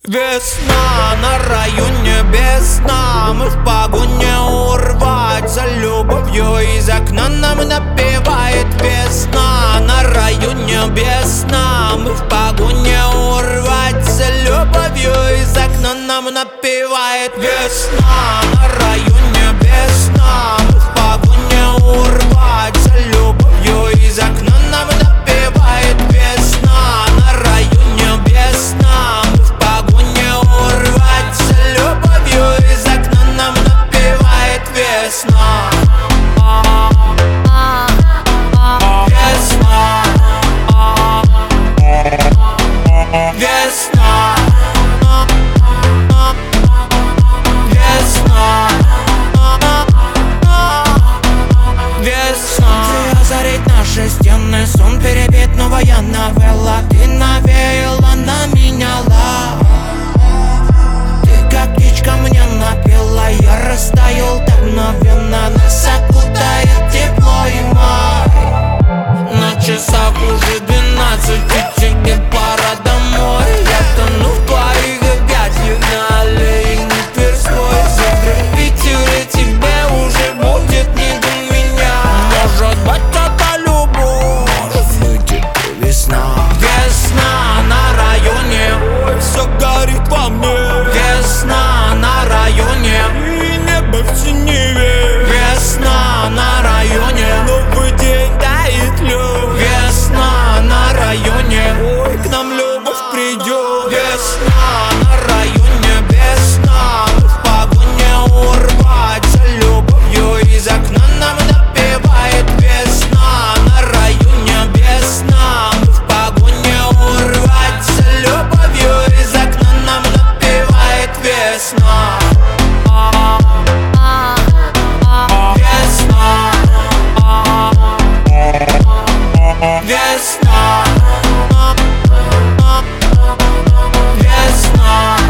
Весна на районе без сна, мы в погоне урвать за любовью. Из окна нам напевает весна. На районе без сна, мы в погоне урвать за любовью. Из окна нам напевает весна. На районе без сна, мы в погоне урвать за любовью. Из окна нам напевает весна. На районе без сна, мы в погоне урвать за любовью. Из окна нам напевает весна. Весна. Весна. Ты озарить наши стены, сон перебит, новая новелла. Ты навеяла на меня лав. Ты как птичка мне напела, я растаял так мгновенно. Нас окутает тепло и май. На часах уже 12, и тебе пора домой. Я тону в твоих объятиях на аллее Тверской. Закрыть тебе уже будет не до меня. Может быть, это любовь, может быть, это весна. Весна на районе, ой, все горит во мне. Весна на районе, и небо в синеве. Весна на районе, новый день дает лед. Весна на районе, ой, к нам любовь придет. Весна на районе, весна, мы в погоне урвать за любовью. Из окна нам напевает весна. На районе весна, мы в погоне урвать за любовью. Из окна нам напевает весна. Весна. Весна. Весна.